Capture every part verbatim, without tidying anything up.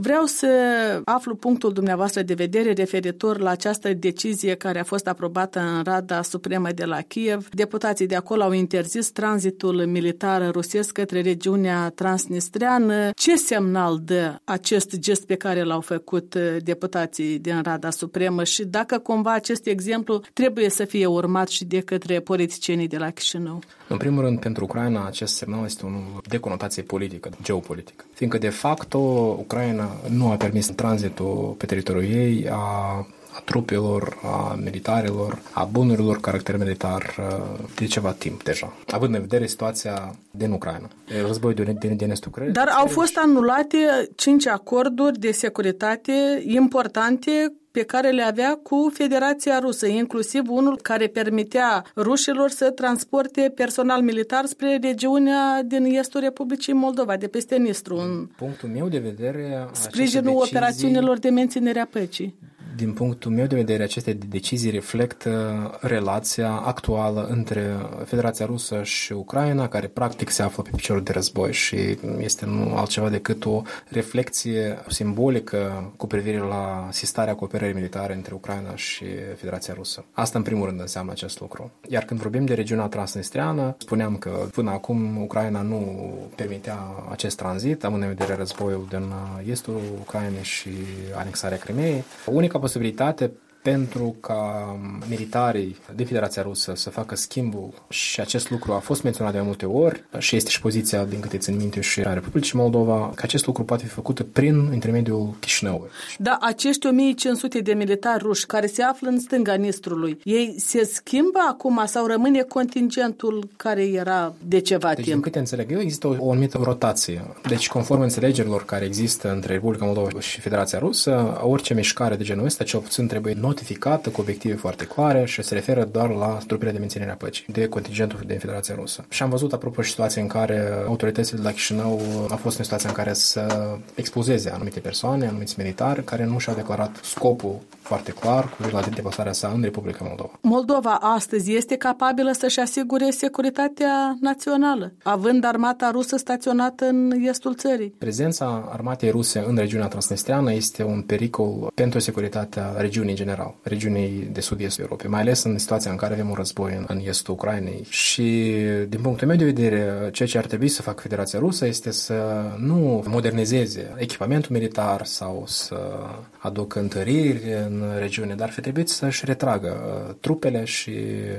Vreau să aflu punctul dumneavoastră de vedere referitor la această decizie care a fost aprobată în Rada Supremă de la Kiev. Deputații de acolo au interzis tranzitul militar rusesc către regiunea transnistreană. Ce semnal dă acest gest pe care l-au făcut deputații din Rada Supremă și dacă cumva acest exemplu trebuie să fie urmat și de către politicienii de la Chișinău? În primul rând, pentru Ucraina, acest semnal este unul de conotație politică, geopolitică. Fiindcă, de fapt, Ucraina nu a permis tranzitul pe teritoriul ei a, a trupelor, a militarilor, a bunurilor caracter militar de ceva timp deja, având în vedere situația din Ucraina, războiul din, din, din estul Ucrainei. Dar au fost anulate cinci acorduri de securitate importante pe care le avea cu Federația Rusă, inclusiv unul care permitea rușilor să transporte personal militar spre regiunea din estul Republicii Moldova, de peste Nistru. În punctul meu de vedere, sprijinul decizii, operațiunilor de menținere a păcii. Din punctul meu de vedere, aceste decizii reflectă relația actuală între Federația Rusă și Ucraina, care practic se află pe piciorul de război și este nu altceva decât o reflecție simbolică cu privire la asistarea cooperării militare între Ucraina și Federația Rusă. Asta în primul rând înseamnă acest lucru. Iar când vorbim de regiunea transnistreană, spuneam că până acum Ucraina nu permitea acest tranzit, având în vedere războiul din estul Ucrainei și anexarea Crimeei. Unica posibilitate pentru ca militarii din Federația Rusă să facă schimbul și acest lucru a fost menționat de mai multe ori și este și poziția, din câte țin minte, și a Republicii Moldova, că acest lucru poate fi făcut prin intermediul Chișinăului. Da, acești o mie cinci sute de militari ruși care se află în stânga Nistrului, ei se schimbă acum sau rămâne contingentul care era de ceva deci, timp? Din câte înțeleg eu, există o, o anumită rotație. Deci, conform înțelegerilor care există între Republica Moldova și Federația Rusă, orice mișcare de genul ăsta, cel puțin trebuie notificată cu obiective foarte clare și se referă doar la trupele de menținere a păcii, de contingentul din Federația Rusă. Și am văzut, apropo, situații în care autoritățile de la Chișinău au fost în situația în care să expozeze anumite persoane, anumiți militari, care nu și-au declarat scopul foarte clar cu la deplasarea sa în Republica Moldova. Moldova astăzi este capabilă să-și asigure securitatea națională, având armata rusă staționată în estul țării. Prezența armatei ruse în regiunea transnistreană este un pericol pentru securitatea regiunii în general, regiunii de sud-estul Europei, mai ales în situația în care avem un război în, în estul Ucrainei. Și, din punctul meu de vedere, ceea ce ar trebui să facă Federația Rusă este să nu modernizeze echipamentul militar sau să aducă întăriri în regiune, dar ar fi trebuit să-și retragă trupele și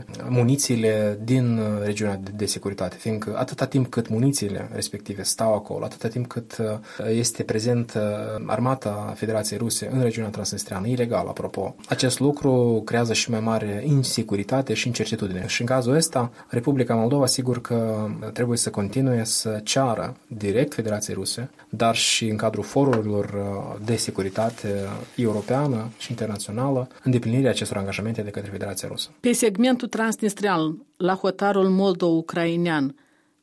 munițiile din regiunea de, de securitate, fiindcă atâta timp cât munițiile respective stau acolo, atâta timp cât este prezent armata Federației Ruse în regiunea transnistreană, ilegal, apropo, acest lucru creează și mai mare insecuritate și incertitudine. Și în cazul ăsta, Republica Moldova, sigur că trebuie să continue să ceară direct Federației Ruse, dar și în cadrul forurilor de securitate europeană și internațională, îndeplinirea acestor angajamente de către Federația Rusă. Pe segmentul transnistrean, la hotarul moldo-ucrainean,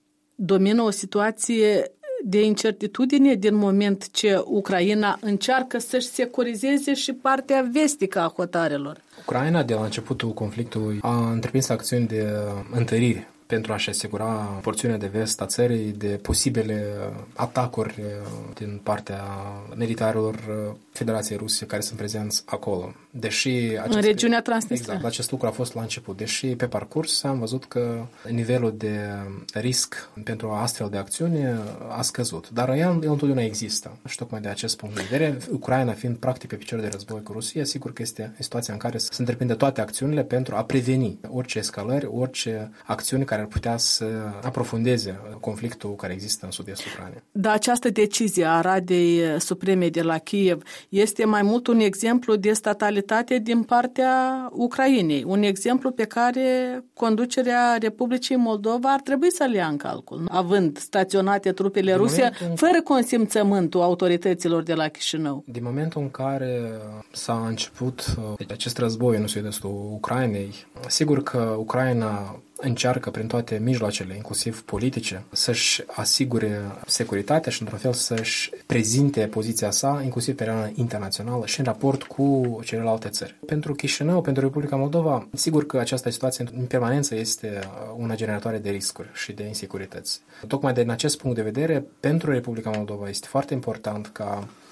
domină o situație de incertitudine din moment ce Ucraina încearcă să-și securizeze și partea vestică a hotarelor. Ucraina, de la începutul conflictului, a întreprins acțiuni de întărire pentru a-și asigura porțiunea de vest a țării de posibile atacuri din partea militarilor Federației Ruse care sunt prezenți acolo. Deși acest, în regiunea transnistreană. Exact, acest lucru a fost la început. Deși pe parcurs am văzut că nivelul de risc pentru astfel de acțiune a scăzut. Dar el, el întotdeauna există. Și tocmai de acest punct de vedere, Ucraina fiind practic pe picior de război cu Rusia, sigur că este situația în care se întreprinde toate acțiunile pentru a preveni orice escalări, orice acțiuni care ar putea să aprofundeze conflictul care există în sud-estul Ucrainei. Da, această decizie a Radei Supreme de la Kiev este mai mult un exemplu de statalitate din partea Ucrainei, un exemplu pe care conducerea Republicii Moldova ar trebui să le ia în calcul, având staționate trupele ruse fără consimțământul autorităților de la Chișinău. Din momentul în care s-a început acest război în sud-estul Ucrainei, sigur că Ucraina încearcă prin toate mijloacele, inclusiv politice, să-și asigure securitatea și, într-un fel, să-și prezinte poziția sa, inclusiv pe arena internațională și în raport cu celelalte țări. Pentru Chișinău, pentru Republica Moldova, sigur că această situație în permanență este una generatoare de riscuri și de insecurități. Tocmai din acest punct de vedere, pentru Republica Moldova este foarte important ca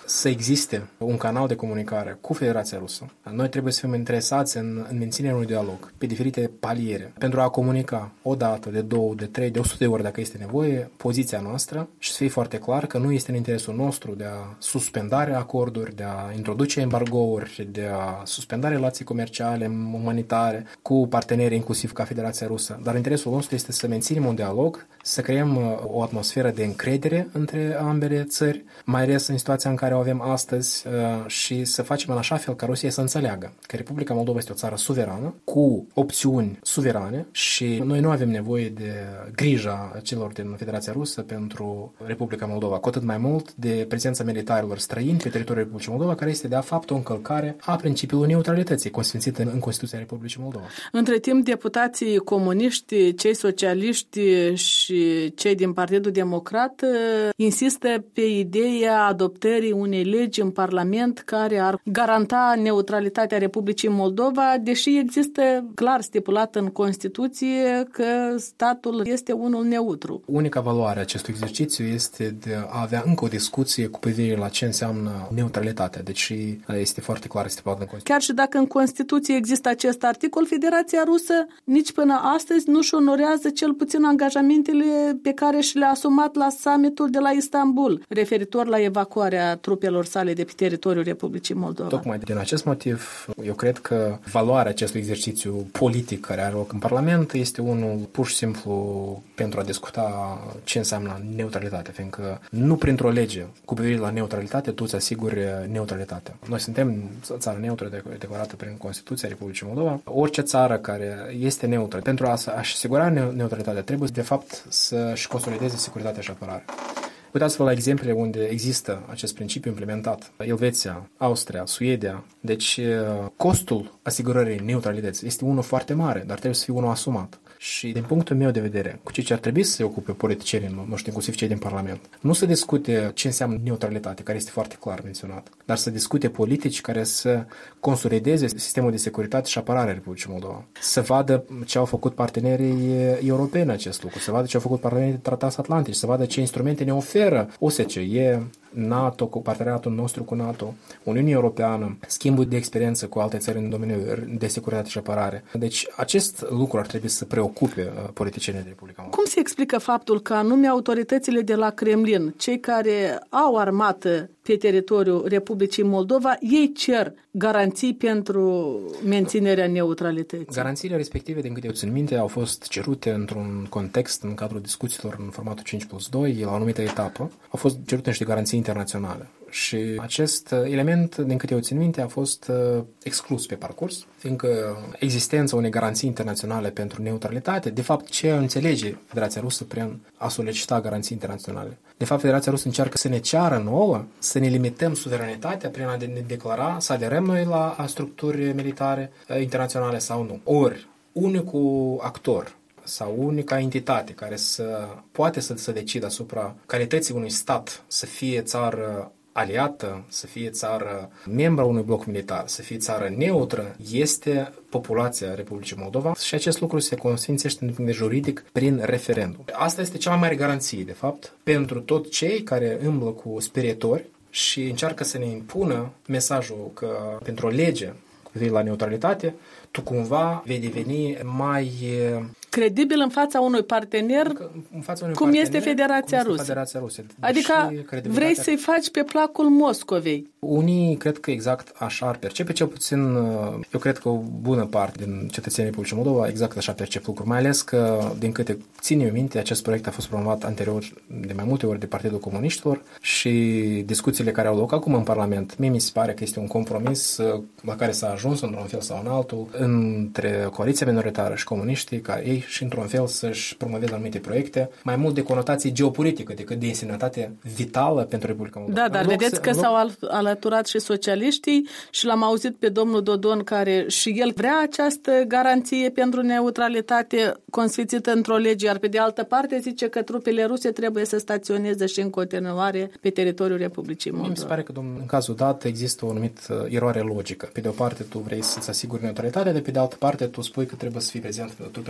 să existe un canal de comunicare cu Federația Rusă. Noi trebuie să fim interesați în, în menținerea unui dialog pe diferite paliere pentru a comunica o dată, de două, de trei, de o sută de ori dacă este nevoie, poziția noastră și să fie foarte clar că nu este în interesul nostru de a suspendare acorduri, de a introduce embargouri, de a suspenda relații comerciale, umanitare cu parteneri, inclusiv ca Federația Rusă. Dar interesul nostru este să menținem un dialog, să creăm o atmosferă de încredere între ambele țări, mai ales în situația în care o avem astăzi și să facem în așa fel ca Rusia să înțeleagă că Republica Moldova este o țară suverană, cu opțiuni suverane și noi nu avem nevoie de grija celor din Federația Rusă pentru Republica Moldova, cu atât mai mult de prezența militarilor străini pe teritoriul Republicii Moldova, care este de fapt o încălcare a principiului neutralității consfințită în Constituția Republicii Moldova. Între timp, deputații comuniști, cei socialiști și cei din Partidul Democrat insistă pe ideea adoptării unei legi în Parlament care ar garanta neutralitatea Republicii Moldova, deși există clar stipulat în Constituție că statul este unul neutru. Unica valoare a acestui exercițiu este de a avea încă o discuție cu privire la ce înseamnă neutralitatea, deci este foarte clar stipulat în Constituție. Chiar și dacă în Constituție există acest articol, Federația Rusă nici până astăzi nu-și onorează cel puțin angajamentele pe care și le-a asumat la summitul de la Istanbul, referitor la evacuarea trupelor sale de pe teritoriul Republicii Moldova. Tocmai din acest motiv, eu cred că valoarea acestui exercițiu politic care are loc în Parlament este unul pur și simplu pentru a discuta ce înseamnă neutralitate, fiindcă nu printr-o lege cu privire la neutralitate tu îți asiguri neutralitatea. Noi suntem țară neutră declarată prin Constituția Republicii Moldova. Orice țară care este neutră, pentru a-și asigura neutralitatea, trebuie de fapt să-și consolideze securitatea și apărarea. Uitați-vă la exemple unde există acest principiu implementat. Elveția, Austria, Suedia. Deci costul asigurării neutralității este unul foarte mare, dar trebuie să fie unul asumat. Și din punctul meu de vedere, cu ce ar trebui să se ocupe politicienii noștri, inclusiv cei din Parlament, nu să discute ce înseamnă neutralitate, care este foarte clar menționat, dar să discute politici care să consolideze sistemul de securitate și apărare a Republicii Moldova. Să vadă ce au făcut partenerii europeni acest lucru, să vadă ce au făcut partenerii transatlantici, să vadă ce instrumente ne oferă O S C E, NATO, cu parteneriatul nostru cu NATO, Uniunea Europeană, schimbul de experiență cu alte țări în domeniul de securitate și apărare. Deci acest lucru ar trebui să preocupe politicienii de Republica Moldova. Cum se explică faptul că anume autoritățile de la Kremlin, cei care au armată pe teritoriul Republicii Moldova, ei cer garanții pentru menținerea neutralității? Garanțiile respective, din câte eu țin minte, au fost cerute într-un context, în cadrul discuțiilor în formatul cinci plus doi, la o anumită etapă. Au fost cerute niște garanții internaționale. Și acest element, din câte eu țin minte, a fost exclus pe parcurs, fiindcă existența unei garanții internaționale pentru neutralitate, de fapt, ce înțelege Federația Rusă prin a solicita garanții internaționale? De fapt, Federația Rusă încearcă să ne ceară nouă, să ne limităm suveranitatea prin a ne declara, să aderăm noi la structuri militare internaționale sau nu. Ori, unicul actor sau unica entitate care să poate să se decidă asupra calității unui stat să fie țară aliată, să fie țară membra unui bloc militar, să fie țară neutră, este populația Republicii Moldova și acest lucru se consfințește din punct de juridic prin referendum. Asta este cea mai mare garanție, de fapt, pentru toți cei care îmblă cu speriatori și încearcă să ne impună mesajul că pentru o lege cu privire la neutralitate, tu cumva vei deveni mai credibil în fața unui partener, în fața unui cum, partener este Federația cum este Rusă. Federația Rusă. Adică vrei să-i faci pe placul Moscovei. Unii cred că exact așa ar percepe, cel puțin eu cred că o bună parte din cetățenii Republicii Moldova exact așa percep lucruri, mai ales că, din câte țin eu minte, acest proiect a fost promovat anterior de mai multe ori de Partidul Comuniștilor și discuțiile care au loc acum în Parlament, mie mi se pare că este un compromis la care s-a ajuns într-un fel sau în altul între coaliția minoritară și comuniștii, ca ei și într-un fel să-și promoveze anumite proiecte, mai mult de conotație geopolitică decât de însemnătate vitală pentru Republica Moldova. Da, dar vedeți să, că loc... s-au alăturat și socialiștii și l-am auzit pe domnul Dodon care și el vrea această garanție pentru neutralitate consfințită într-o lege, iar pe de altă parte zice că trupele ruse trebuie să staționeze și în continuare pe teritoriul Republicii Moldova. Mi se pare că, domnul, în cazul dat există o anumită eroare logică. Pe de o parte tu vrei să-ți asiguri neutralitatea, de pe de altă parte tu spui că trebuie să fii prezent trupele militare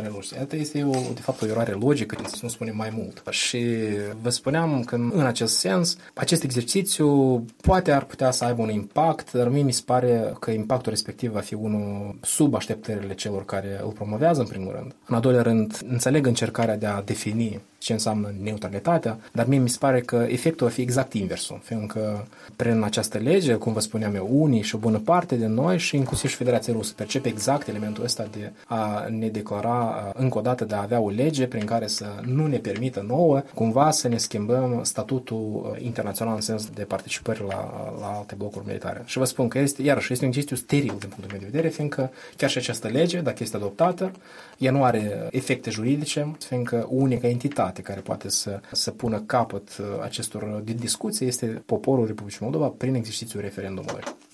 mult. Asta este, o, de fapt, o eroare logică, să nu spunem mai mult. Și vă spuneam că, în acest sens, acest exercițiu poate ar putea să aibă un impact, dar mie mi se pare că impactul respectiv va fi unul sub așteptările celor care îl promovează, în primul rând. În al doilea rând, înțeleg încercarea de a defini ce înseamnă neutralitatea, dar mie mi se pare că efectul va fi exact inversul, fiindcă prin această lege, cum vă spuneam eu, unii și o bună parte de noi și inclusiv și Federația Rusă percepe exact elementul ăsta de a ne declara încă o dată, de a avea o lege prin care să nu ne permită nouă cumva să ne schimbăm statutul internațional în sens de participări la, la alte blocuri militare. Și vă spun că este, iarăși, este un exercițiu steril din punctul meu de vedere, fiindcă chiar și această lege, dacă este adoptată, ea nu are efecte juridice, fiindcă unica entitate care poate să, să pună capăt acestor discuții este poporul Republicii Moldova prin exercițiul referendumului.